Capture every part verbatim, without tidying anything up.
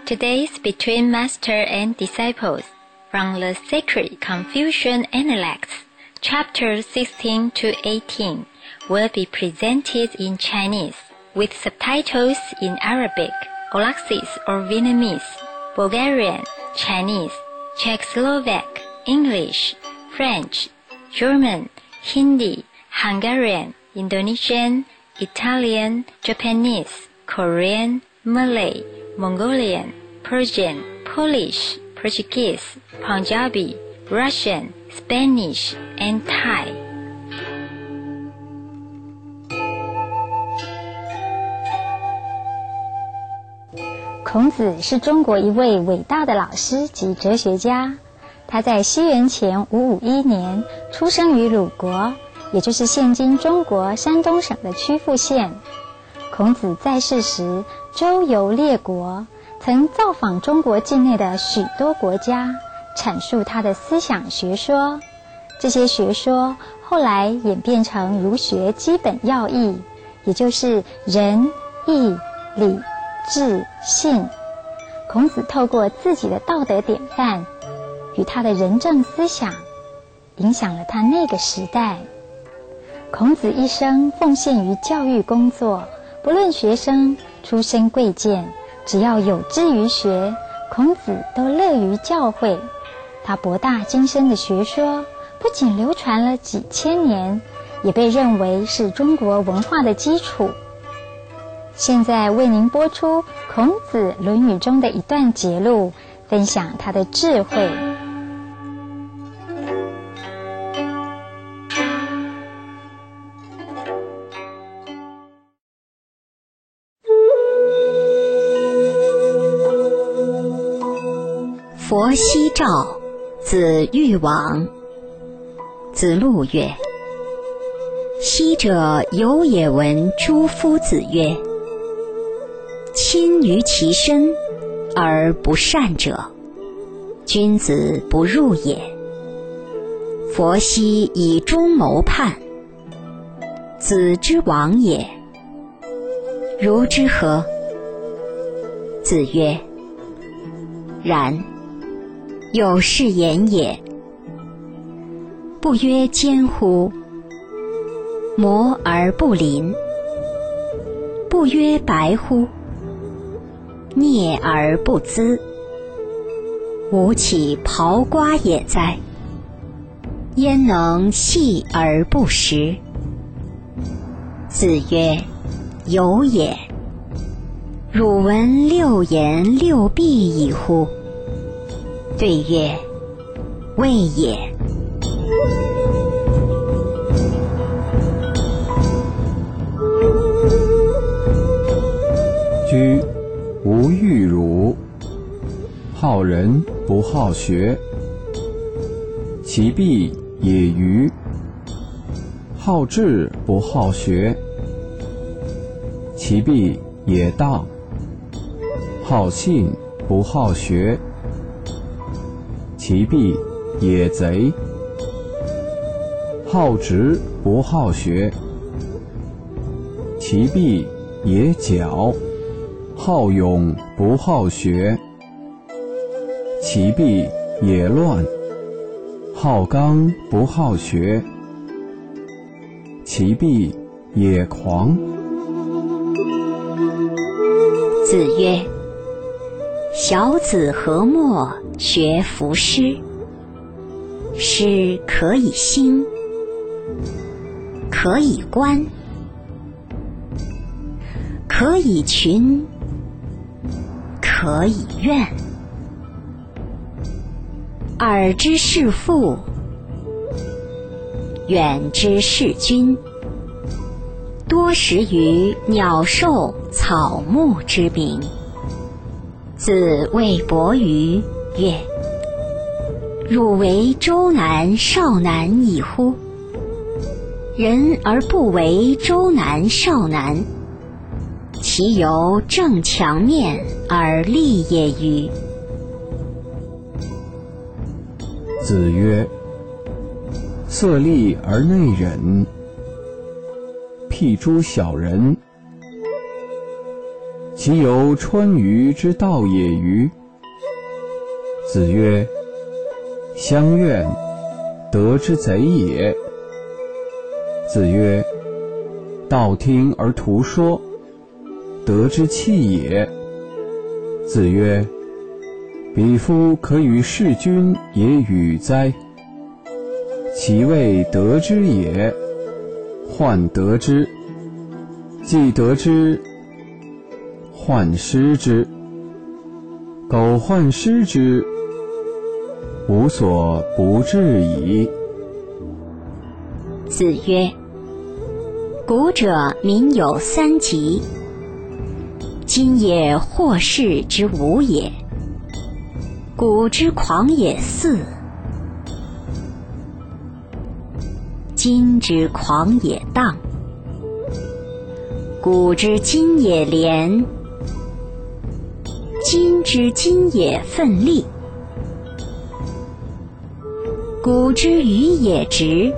Today's Between Master and Disciples from the Sacred Confucian Analects, Chapter sixteen to eighteen, will be presented in Chinese, with subtitles in Arabic, Aulacese or Vietnamese, Bulgarian, Chinese, Czechoslovak, English, French, German, Hindi, Hungarian, Indonesian, Italian, Japanese, Korean, Malay, Mongolian, Persian, Polish, Portuguese, Punjabi, Russian, Spanish, and Thai. 孔子是中国一位伟大的老师及哲学家。他在西元前五五一年出生于鲁国，也就是现今中国山东省的曲阜县。孔子在世时周游列国，曾造访中国境内的许多国家，阐述他的思想学说。这些学说后来演变成儒学基本要义，也就是仁、义、礼、智、信。孔子透过自己的道德典范与他的仁政思想，影响了他那个时代。孔子一生奉献于教育工作，不论学生出身贵贱，只要有志于学，孔子都乐于教诲。他博大精深的学说不仅流传了几千年，也被认为是中国文化的基础。现在为您播出孔子《论语》中的一段节录，分享他的智慧。 佛夕照，子欲往。子路曰：昔者有也闻诸夫子曰：亲于其身而不善者，君子不入也。佛昔以忠谋叛，子之往也，如之何？子曰：然。有是言也，不曰奸乎？摩而不临，不曰白乎？啮而不淄，吾岂刨瓜也哉？焉能细而不食？子曰：有也。汝闻六言六必矣乎？对曰：未也。 居无欲辱，好人不好学，其必也愚；好智不好学，其必也当；好信不好学，其必也贼；好直不好学，其必也矫；好勇不好学，其必也乱；好刚不好学，其必也狂。 子曰：小子何莫学夫诗？诗可以兴，可以观，可以群，可以苑。耳之视父，远之视君，多识于鸟兽草木之名。子谓伯鱼曰：汝为周南少南矣乎？人而不为周南少南，其由正墙面而立也与？ 子曰：色厉而内荏，譬诸小人，其其有川渝之道也与？子曰：乡愿，德之贼也。子曰：道听而图说，德之弃也。子曰：彼夫可与事君也与哉？其谓得之也，患得之，既得之，患失之。苟患失之，无所不至矣。 子曰：古者民有三急，今也或士之无也，古之狂也四，今之狂也荡，古之今也廉，今之今也奋力，古之愚也直，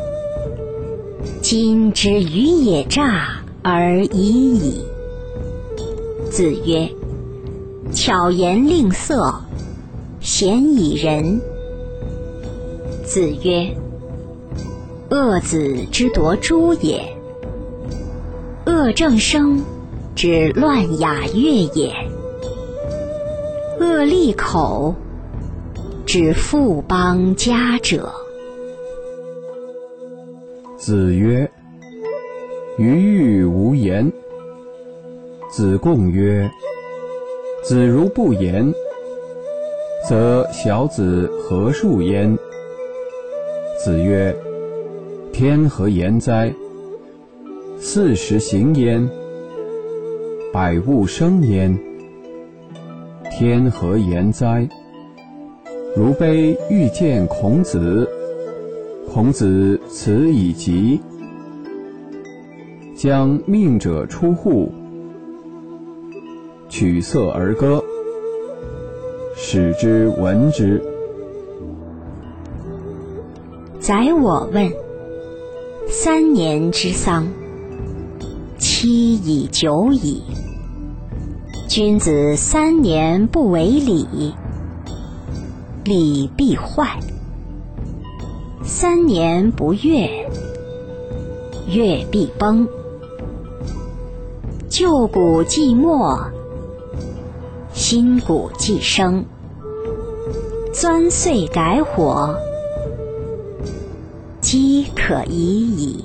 今之愚也诈而已矣。子曰：巧言令色，鲜矣仁。子曰：恶子之夺诸也，恶正生之乱雅乐也，恶利口之富邦家者。 子曰：余欲无言。子贡曰：子如不言，则小子何述焉？子曰：天何言哉？四时行焉，百物生焉。天何言哉？如悲欲见孔子，孔子辞以疾，将命者出户，取色而歌，使之闻之。 宰我问：三年之丧，期已久矣。君子三年不为礼，礼必坏；三年不乐，乐必崩。旧鼓既没，新鼓既生。钻碎改火，饥可已矣。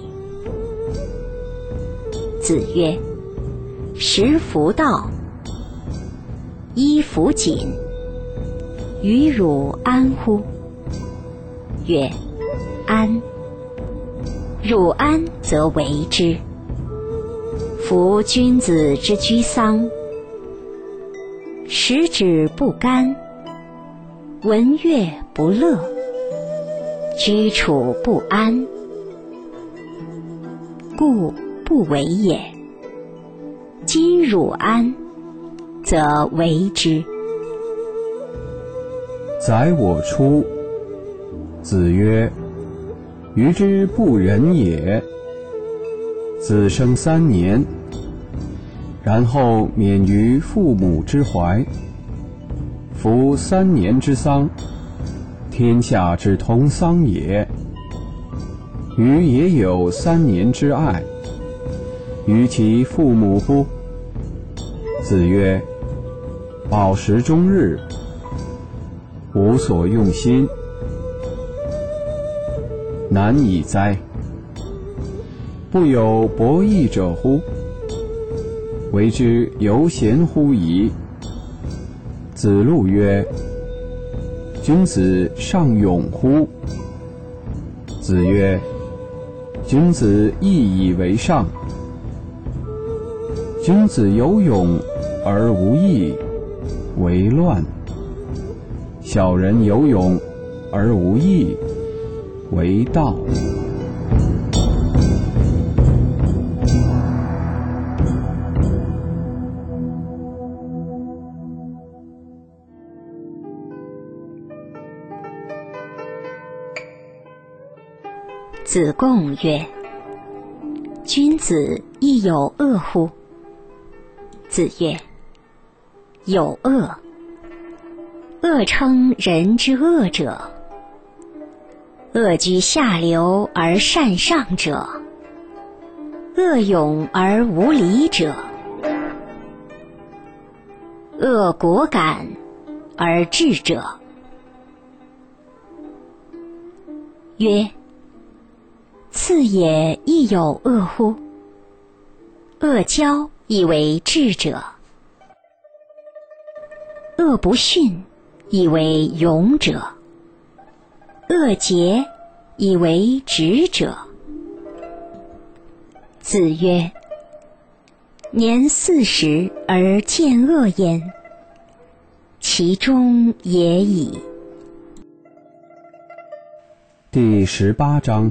子曰：食弗道，衣弗锦，于汝安乎？曰：安。汝安则为之。夫君子之居丧，食指不甘，闻乐不乐，居处不安，故不为也。今汝安，则为之。 宰我出。子曰：余之不仁也。子生三年，然后免于父母之怀。夫三年之丧，天下之同丧也。余也有三年之爱，于其父母乎？子曰：饱食终日，无所用心，难以哉！不有博弈者乎？为之犹贤乎矣。子路曰：君子尚勇乎？子曰：君子义以为上。君子有勇而无义，为乱；小人有勇而无义，为道。 子贡曰：君子亦有恶乎？子曰： 有恶。恶称人之恶者，恶居下流而善上者，恶勇而无礼者，恶果敢而智者。曰：次也亦有恶乎？恶交以为智者，恶不逊以为勇者，恶节以为直者。子曰：年四十而见恶焉，其中也已。 第十八章：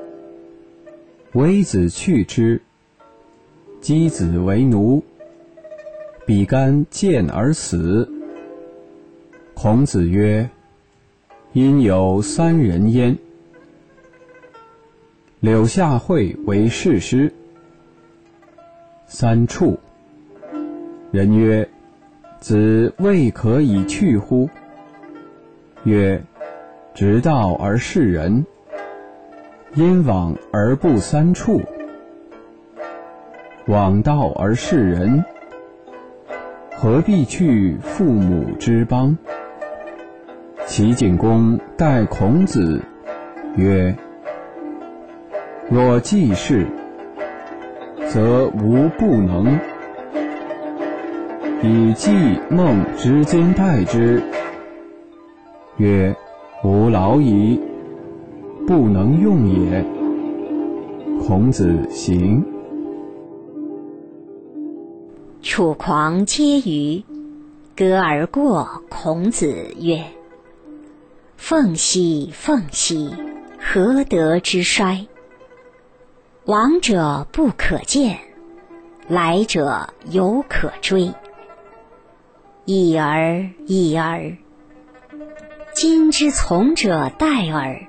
微子去之，箕子为奴，比干见而死。孔子曰：因有三人焉。柳下惠为士师。三处。人曰：子未可以去乎？曰：直道而事人，因往而不三处。往道而事人，何必去父母之邦？齐景公待孔子曰：若济世，则无不能。以季孟之间待之，曰：吾老矣，不能用也。孔子行。 楚狂嗟余，歌而过。孔子曰：凤兮凤兮，何德之衰？往者不可见，来者犹可追。已而已而，今之从者殆耳。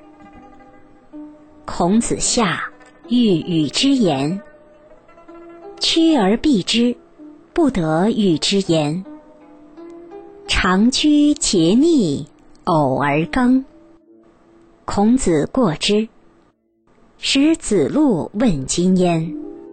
孔子下，欲与之言，趋而避之，不得与之言。长居节逆，偶而耕。孔子过之，使子路问今焉。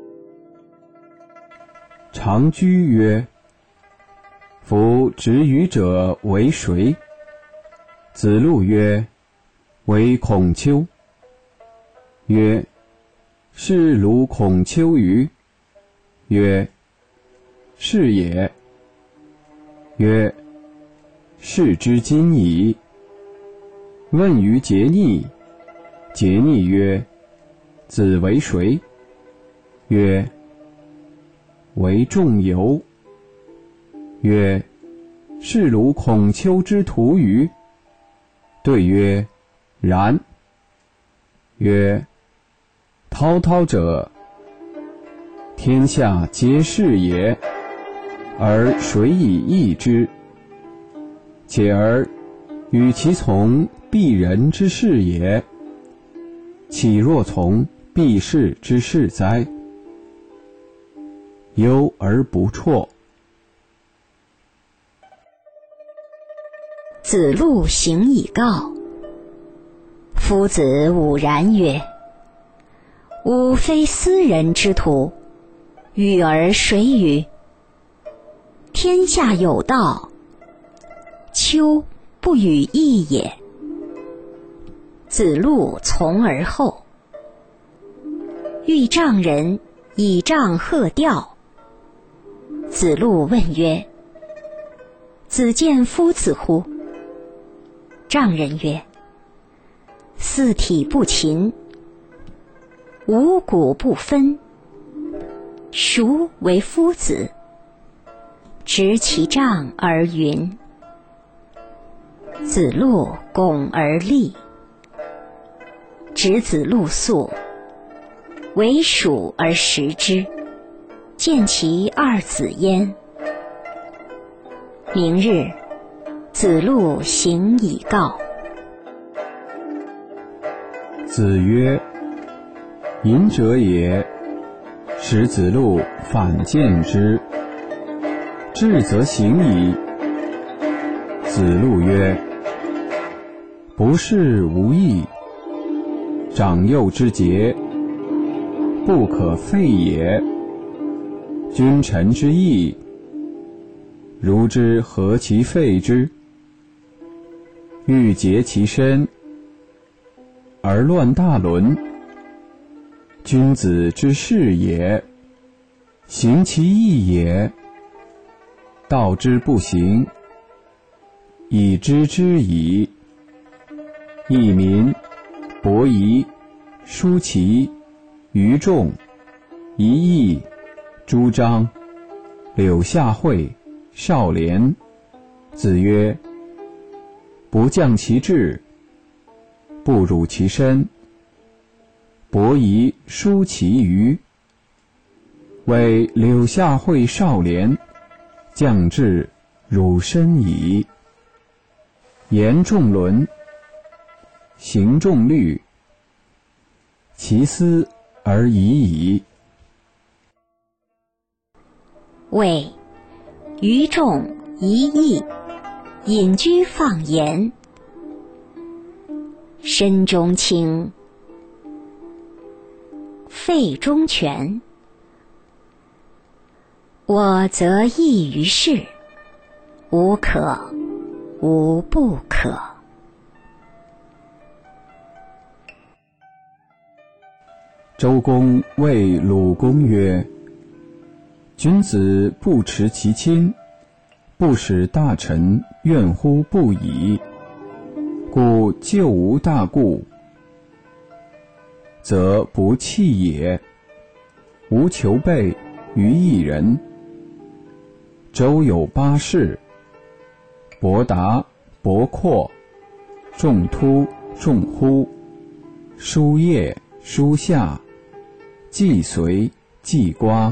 长居曰：夫执语者为谁？子路曰：为孔丘。曰：是鲁孔丘于？曰：是也。曰：是之今矣。问于桀逆，桀逆曰：子为谁？曰：为仲由。曰：是鲁孔丘之徒于？对曰：然。曰：滔滔者，天下皆是也，而谁以易之？且而与其从鄙人之事也，岂若从鄙士之事哉？忧而不辍。 子路行以告。夫子吾然曰：吾非斯人之徒，与而谁与？天下有道，丘不与义也。子路从而后。欲丈人以杖贺吊。子路问曰：子见夫子乎？丈人曰：四体不勤，五谷不分，孰为夫子？执其杖而云。子路拱而立。执子路粟，为黍而食之，见其二子焉。明日，子路行以告。 子曰：隐者也。使子路反见之。 至则行矣。子路曰：不是无益，长幼之节，不可废也。君臣之义，如之何其废之？欲竭其身，而乱大伦。君子之事也，行其义也。道之不行，以知之矣。佚民、伯夷、叔齐、于仲、一义、朱张、柳下惠、少年。子曰：不降其志，不辱其身。伯夷、叔齐于，为柳下惠、少年，降志辱身矣。言重伦，行重律，其斯而已矣。 谓于仲、一义，隐居放言，身中轻，肺中全。我则异于事，无可无不可。 周公谓鲁公曰：君子不持其亲，不使大臣怨乎不已。故救无大故，则不弃也。无求备于一人。周有八士：伯达、伯阔、仲突、仲忽、叔夜、叔夏、季随、季瓜。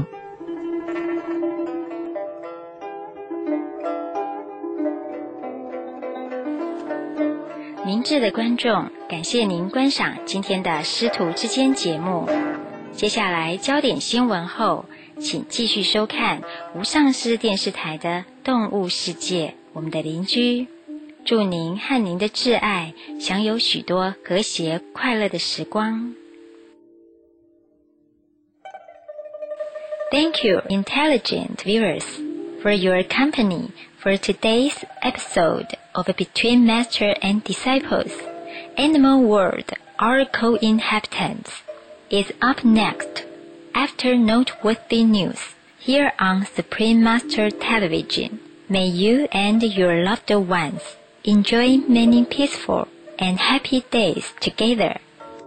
明智的观众，感谢您观赏今天的师徒之间节目。接下来焦点新闻后，请继续收看无上师电视台的动物世界，我们的邻居。祝您和您的挚爱享有许多和谐快乐的时光。Thank you, intelligent viewers, for your company for today's episode of Between Master and Disciples. Animal World, Our Co-Inhabitants, is up next after noteworthy news here on Supreme Master Television. May you and your loved ones enjoy many peaceful and happy days together.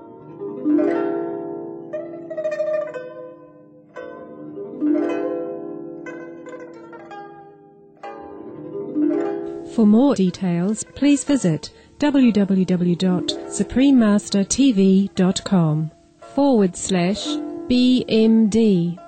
For more details, please visit w w w dot supreme master t v dot com forward slash B M D.